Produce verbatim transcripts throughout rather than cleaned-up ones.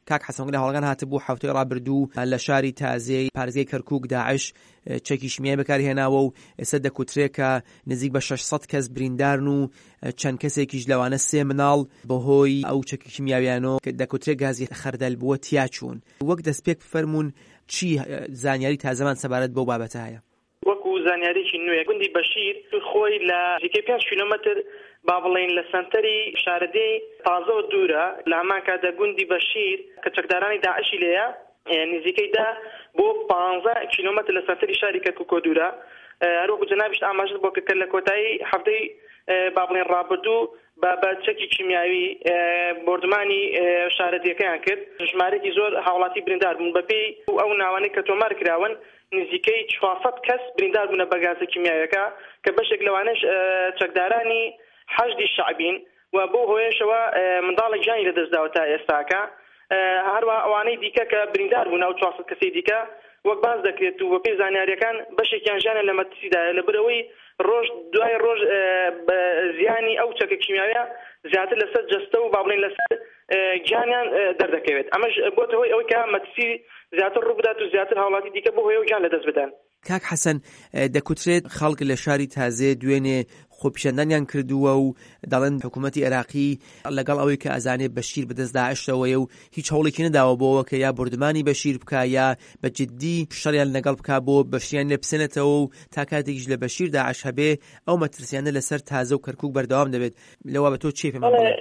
کاک حەسەن لە هەڵگان هاتبوو هەفتەی ڕابردوو لە شاری تازەی پارێزگای کەرکووک داعش چەکی شیمیایی بەکارهێناوە و ئێستا دەکوترێت کە نزیک بە شەشسەد کەس بریندارن و چەند کەسێکیش لەوانە سێ مناڵ بەهۆی ئەو چەکی شیمیاویانەوە دەکوترێت گازی خەردەل بووە تیا چوون. وەک دەستپێک بفەرمونون چی زانیاری تازەمان سەبارەت بەو بابەتە هەیە؟ وەکو زانیاریی نوێ گوندی بەشیر خۆی لە نزیکەی پێنج کیلۆمەتر با بڵێن لە سنتەری شارەدەی تازە و دوورە لە هەمان کاتدا گوندی بەشیر کە چەکدارانی داعشی لێیە نزیکەی دا بۆ پانزە کیلۆمەتر لە سنتەری شاری کەرکووک دوورە. هەروەکو جەنابیش ئاماژت بۆ کە لە کۆتایی هەفتەی با بڵێن ڕابردوو بە چەکی کیمیاوی بردمانی شارەدەیەکەیان کرد. ژمارەی زۆر هاوڵاتی بریندار بوون بەپێی ئەو ناوانەی کە تۆمار کراون نزیکەی چوارسەد کەس بریندار بوون بە گازە کیمیاویەکە کە بەشێک لەوانەش چەکدارانی حەشدی شعبین و بۆ هۆیشەوە منداڵی گیانی لەدەستداوە تا ئێستاکە. هەروەها ئەوانەی دیکە کە بریندار بوون ئەو چوارسەد کەسەی دیکە وەک باز دەکرێت و بەپێی زانیاریەکان بەشێکیان ژیانە لە مەترسیدایە لەبەرەوەی ڕۆژ دوای ڕۆژ زیانی ئەو چەکە کیمیاویە زیاتر لەسەر جەستە و با بڵێن لەسەر گیانیان دەردەکەوێت. ئەمەش بۆتە هۆی ئەوەی کە مەترسی زیاتر ڕوو بدات و زیاتر هاوڵاتی دیکە بۆ هۆی ئەو گیان لەدەست بدەن. کاک حەسەن دەکوترێت خەڵک لە شاری تازێ دوێنێ خۆپیشاندانیان کردووە و دەڵێن حکوومەتی عێراقی لەگەڵ ئەوەی کە ئەزانێ بەشیر بەدەست داعشەوەیە و هیچ هەوڵێکی نەداوە بۆەوە کە یا بردمانی بەشیر بکە یا بەجددی شەڕیان لەگەڵ بکە بۆ بەشیان لێ بسێنێتەوە و تا کاتێکیش لە بەشیر داعش هەبێ ئەو مەترسیانە لەسەر تازە و کەرکووک بەردەوام دەبێت. لەوە بە تۆ چی پێمان بڵێ؟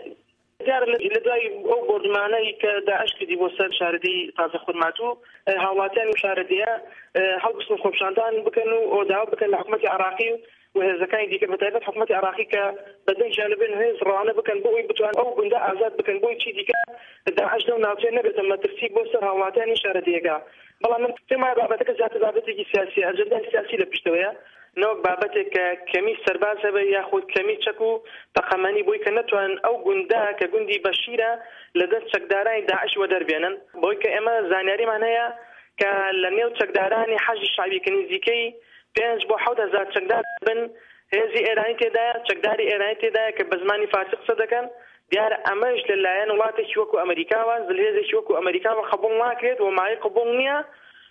لە دوای ئەو بردمانەی کە داعش کردی بۆ سەر شارەدەی تازە خورماتوو هاوڵاتیان و شارەدەیە هەڵبستن خۆپیشاندان بکەن و ئۆداوا بکەن لە حکوومەتی عێراقی و هێزەکانی دیکە بەتایبەت حکوومەتی عێراقی کە بەدەنجیان لەبێن هێز ڕەوانە بکەن بۆ ئەوی بتوان ئەو گوندە ئازاد بکەن بۆی چی دیکە داعش لەو ناوچەیە نەبێتە مەترسی بۆ سەر هاوڵاتیانی شارەدەیەکە. بەڵام من پێم وایە بابەتەکە زیاتر بابەتێکی سیاسی ئەجەندای سیاسی لە پشتەوەیە نەوەک بابەتێک کە کەمی سەرباز هەبێ یاخود کەمی چەک و تەقەمەنی بۆی کە نەتوان ئەو گوندە کە گوندی بەشیرە لەدەست چەکدارانی داعش وەدەربێنن بۆی کە ئێمە زانیاریمان هەیە کە لە نێو چەکدارانی حەشدی شعبی کە نزیکەی پێنج بۆ حەوت هەزار چەکدار بن هێزی ئێرانی تێدایە چەکداری ئێرانی تێدایە کە بە زمانی فارسی قسە دەکەن. دیارە ئەمەش لەلایەن وڵاتێکی وەکو ئەمریکاوە هێزێکی وەکو ئەمریکاوە قبوڵ ناکرێت و مای قبوڵ نییە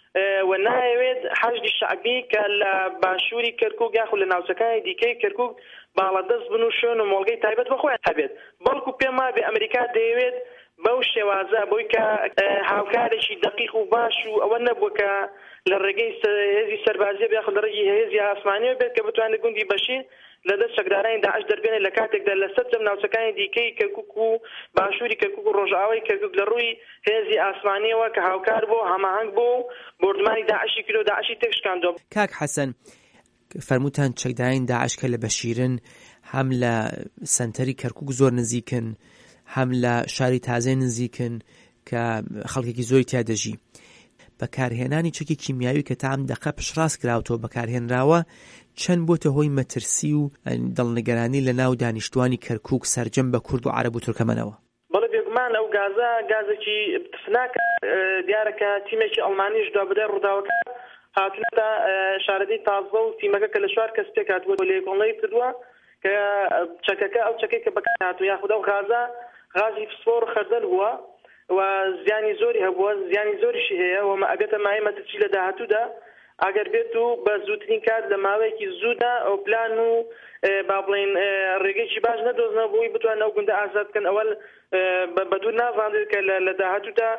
و نایەوێت حەشدی شعبی کە لە باشووری کەرکووک یاخود لە ناوچەکانی دیکەی کەرکووک باڵەدەست بن و شوێن و مۆڵگەی تایبەت بەخۆیان هەبێت. بەڵکو پێم وایە بێ ئەمریکا دەیەوێت بەو شێوازە بۆی کە هاوکارێکی دقیق و باش و ئەوە نەبووە کە لە ڕێگەی هێزی سەربازیە یاخود لە ڕێگی هێزی ئاسمانیەوە بێت کە بتوانێت گوندی بەشیر لەدەست چەکدارانی داعش دەربێنێت لە کاتێکدا لەسەر جەم ناوچەکانی دیکەی کەرکووک و باشووری کەرکووک و ڕۆژئاوای کەرکووک لە ڕووی هێزی ئاسمانیەوە کە هاوکار بۆ هەماهەنگ بۆ بردمانی داعشی کرد و داعشی تێکشکاندەوە. کاک حەسەن فەرمووتان چەکدارانی داعش کە لە بەشیرن هەم لە سنتەری کەرکووک زۆر نزیکن هەم لە شاری تازە نزیکن کە خەڵکێکی زۆری تیا دەژی. بەکارهێنانی چەکی کیمیاوی کە تا ئەم دەقە پشڕاست کراوەوە بەکارهێنراوە چەند بۆتە هۆی مەترسی و دڵنیگەرانی لە ناو دانیشتوانی کەرکووک سەرجەم بە کورد و عەرەب و تورکمەنەوە؟ بەڵێ بێگومان ئەو گازە گازێکی تفناکە دیارەکە تیمێکی ئەڵمانیش دوا بدەی ڕووداوەکە هاتنەتە شارەدەی تازە و تیمەکە کە لە چوار کەس پێک هاتووە لە کۆڵەی کردووە کە چەکەکە ئەو چەکەی کە بەکار هاتووە یاخود ئەو غازە غازی فسفۆر خەردەل بووە و زیانی زۆری هەبووە زیانی زۆریشی هەیە و ئەگەتە مای مەترسی لە داهاتوودا ئەگەر بێت و بە زووترین کات لە ماوەیەکی زوودا ئەو پلان و با بڵێن ڕێگەیکی باش نەدۆزنەوە بۆی بتوان ئەو گوندە ئازاد بکەن. ئەوە بەدوور نازانێت کە لە داهاتوودا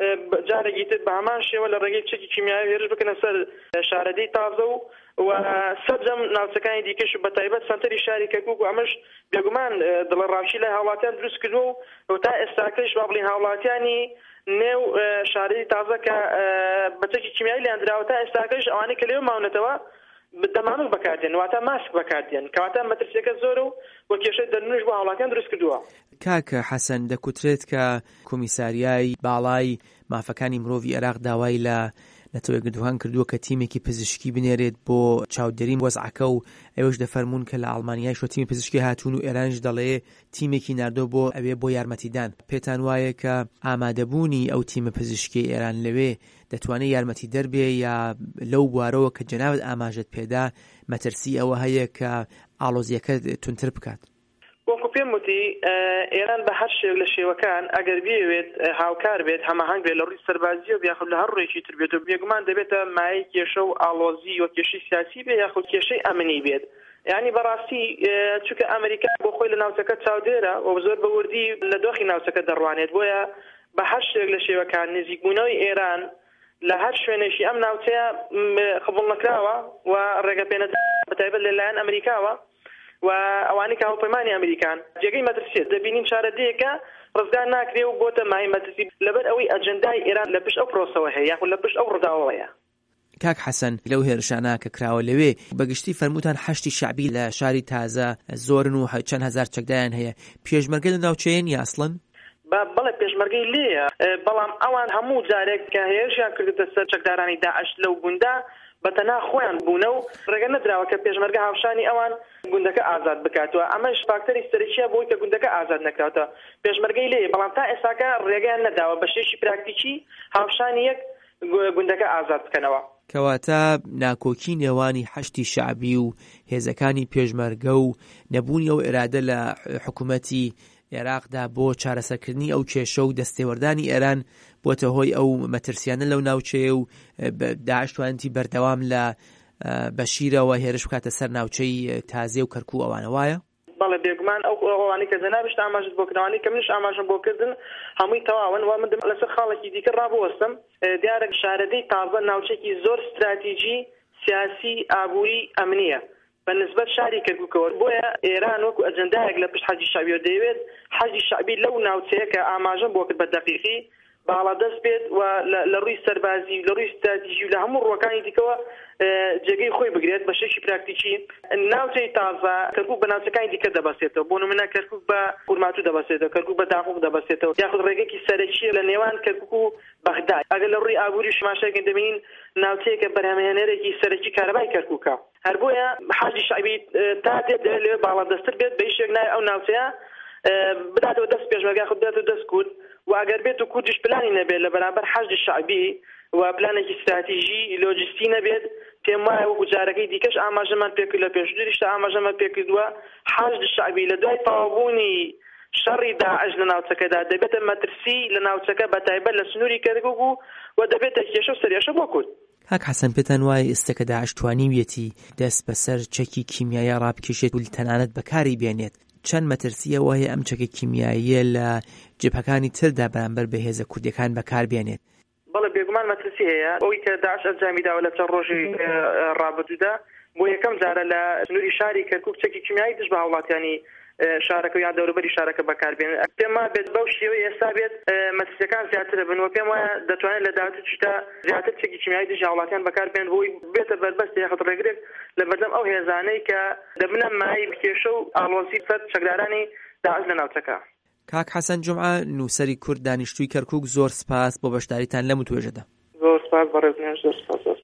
جارێکی تر بە هەمان شێوە لە ڕێگەی چەکی کیمیاوی هێرش بکەنە سەر شارەدەی تازە و و سەرجەم ناوچەکانی دیکەش و بەتایبەت سەنتەری شاری کەرکووک و ئەمەش بێگومان دڵڕاوشی لای هاوڵاتیان دروست کردووە و تا ئێستاکەش با بڵێن هاوڵاتیانی نێو شارەدەی تازە کە بە چەکی کیمیاوی لیاندراوە تا ئێستاکەش ئەوانەی کە لێو ماونەتەوە دەمانوک بەکاردێن واتە ماسک بەکاردێن کەواتە مەترسیەکە زۆرە و وە کێشەی دەرونش بۆ هاوڵاتیان دروست کردووە. کاکە حەسەن دەکوترێت کە کۆمیساریای باڵای مافەکانی مرۆڤی عێراق داوای لە نەتەوەی گردووان کردووە کە تیمێکی پزیشکی بنێرێت بۆ چاودێری وەزعەکە و ئێوەش دەفەرمونون کە لە ئەڵمانیای شۆ تیمی پزیشکی هاتوون و ئێرانش دەڵێ تیمێکی ناردۆ بۆ ئەوێ بۆ یارمەتیدان. پێتان وایە کە ئامادەبوونی ئەو تیمە پزیشکی ئێران لەوێ دەتوانێت یارمەتی دەربێ یا لەو بوارەوە کە جەنابەت ئاماژەت پێدا مەترسی ئەوە هەیە کە ئاڵۆزیەکە تونتر بکات؟ وەکو پێم وتی ئێران بە هەر شێوە لە شێوەکان ئەگەر بێوێت هاوکار بێت هەماهەنگ بێت لە ڕووی سەربازی و بیاخود لە هەر ڕێکی تر بێت و بێگومان دەبێتە مایە کێشە و ئاڵۆزی و کێشەی سیاسی بێت یاخود کێشەی ئەمنی بێت. یعنی بەڕاستی چونکە ئەمریکا بۆ خۆی لە ناوچەکە چاودێرە و زۆر بە وردی لە دۆخی ناوچەکە دەڕوانێت، بۆیە بە هەر شێک لە شێوەکان نزیکبوونەوەی ئێران لە هەر شوێنێکی ئەم ناوچەیە قبوڵ نەکراوە و ڕێگەپێنەدا بەتایبەت لەلایەن ئەمریکاوە و ئەوانەی کە هەوڵپەیمانی ئەمریکان جێگەی مەترسیت دەبینین چارەدەیەکە ڕزگار ناکرێ و بۆتە مای مەترسی لەبەر ئەوەی ئەجەندای ئێران لە پشت ئەو پرۆسەوە هەیە یاخود لە پشت ئەو ڕداوەیە. کاک حەسەن لەو هێرشانە کە کراوە لەوێ بەگشتی فەرموتان حەشتی شعبی لە شاری تازە زۆرن و چەند هەزار چەکدایان هەیە، پێشمەرگە لە ناوچەیەن یا ئەسڵن؟ بەڵێ پێشمەرگەی لێیە، بەڵام ئەوان هەموو جارێک کە هێرشیان کردتە سەر چەکدارانی داعش لەو گوندا بەتەنها خۆیان بوونە و ڕێگە نەدراوە کە پێشمەرگە هاوشانی ئەوان گوندەکە ئازاد بکاتەوە. ئەمەش فاکتەری سەرەکیە بۆی کە گوندەکە ئازاد نەکراتەوە، پێشمەرگەی لێیە، بەڵام تا ئێستاکە ڕێگەیان نەداوە بە شێشی پراکتیکی هاوشانی یەک گوندەکە ئازاد بکەنەوە. کەواتە ناکۆکی نێوانی حەشتی شعبی و هێزەکانی پێشمەرگە و نەبوونی ئەو ئێرادە لە حکوومەتی عێراقدا بۆ چارەسەرکردنی ئەو کێشە و دەستێوەردانی ئێران بۆتە هۆی ئەو مەترسیانە لەو ناوچەیە و داعش توانێتی بەردەوام لە بەشیرەوە هێرش بکاتە سەر ناوچەی تازێ و کەرکوو ئەوانە وایە؟ بەڵێ بێگومان ئەو ئەوانەی کە جەنابش ئاماژت بۆکردنەوەی کە منش ئاماژم بۆکردن هەمووی تەواون و من لەسەر خاڵێکی دیکە ڕابوەستم. دیارە شارەدەی تازە ناوچێکی زۆر استراتیژی سیاسی ئابووری ئەمنیە بەنسبەت شاری کەرکووکەوە، بۆیە ئێران وەکو ئەجەندایەک لە پشت حەجی شعبی دەیەوێت حەجی شعبی لەو ناوچەیە کە ئاماژەم بۆ کرد بە دەقیقی باڵا دەست بێت و لە ڕووی سەربازی لە ڕووی استراتیژی و لە هەموو ڕووەکانی دیکەوە جێگەی خۆی بگرێت بە شێشی پراکتیکی. ناوچەی تازە کەرکووک بە ناوچەکانی دیکە دەبەسێتەوە، بۆ نمونە کەرکووک بە قورماتوو دەبەسێتەوە، کەرکووک بە داخوک دەبەسێتەوە، یاخود ڕێگەیەکی سەرەکیە لە نێوان کەرکووک و بەغداد. ئەگەر لە ڕووی ئابووری شماشەکە دەبینین ناوچەیەکە بەرهەمهێنەرێکی سەرەکی کارەبای کەرکووکە، هەر بۆیە حەجی شعبی تا دێت لێ باڵا دەستر بێت بە هیچ نای ئەو ناوچەیە بداتەوە دەست پێشمەرگە خۆ بداتەوە دەست کورد و ئەگەر بێت و کوردیش پلانی نەبێت لە بەرامبەر حەجی شعبی و پلانێکی استراتیژی لۆجستی نەبێت، پێم وایە وەکو جارەکەی دیکەش ئاماژەمان پێکرد لە پێشتریشتا ئاماژەمان پێکردووە حەجی شعبی لە دوای تەواوبوونی شەڕی داعش لە ناوچەکەدا دەبێتە مەترسی لە ناوچەکە بەتایبەت لە سنووری کەرکووک و دەبێتە کێشە و سەریاشە بۆ کورد. کاک حەسەن پێتان وایە ئێستاکە داعش توانیویەتی دەست بەسەر چەکی کیمیایە ڕابکێشێت و تەنانەت بەکاری بێنێت، چەند مەترسیە وایە ئەم چەکە کیمیاییە لە جبهەکانی تردا بەرامبەر بە هێزە کوردیەکان بەکار بێنێت؟ بەڵێ بێگومان مەترسی هەیە، ئەوەی کە داعش ئەنجامی داوە لە چەند ڕۆژی ڕابردوودا بۆ یەکەم جارە لە سنووری شاری کەرکووک چەکی کیمیایی دژ بە هاوڵاتیانی شارەکە یان دەوروبەری شارەکە بەکاربێن. پێم وایە بێت بەو شێوەی ئێستا بێت مەترسیەکان زیاتر بن و پێم وایە دەتوانێت لە داهاتوو تشتا زیاتر چەکی کیمیایی دژ هاوڵاتیان بەکاربێن بۆی بێتە بەربەست یاخود ڕێگرێک لە بەردەم ئەو هێزانەی کە دەبنە مای کێشە و ئاڵۆزی سەر چەکدارانی داعش لە ناوچەکە. کاک حەسەن جومعە نووسەری کورد دانیشتووی کەرکووک زۆر سپاس بۆ بەشداریتان لەم توێژەدا. زۆر سپاس بەڕێزنیان، زۆر سپاس.